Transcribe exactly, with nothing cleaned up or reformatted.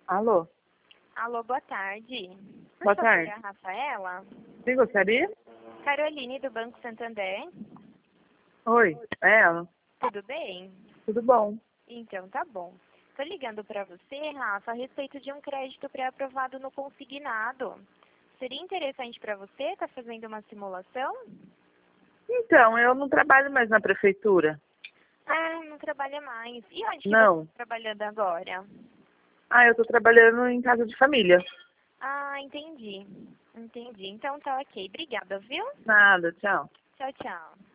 Alô? Alô, boa tarde. Por Boa favor, tarde. a Rafaela? Quem gostaria? Caroline, do Banco Santander. Oi, é ela. Tudo bem? Tudo bom? Então, tá bom. Tô ligando pra você, Rafa, a respeito de um crédito pré-aprovado no consignado. Seria interessante pra você estar fazendo uma simulação? Então, eu não trabalho mais na prefeitura. Ah, não trabalha mais. E onde que você Não. está trabalhando agora? Ah, eu tô trabalhando em casa de família. Ah, entendi. Entendi. Então tá ok. Obrigada, viu? Nada, tchau. Tchau, tchau.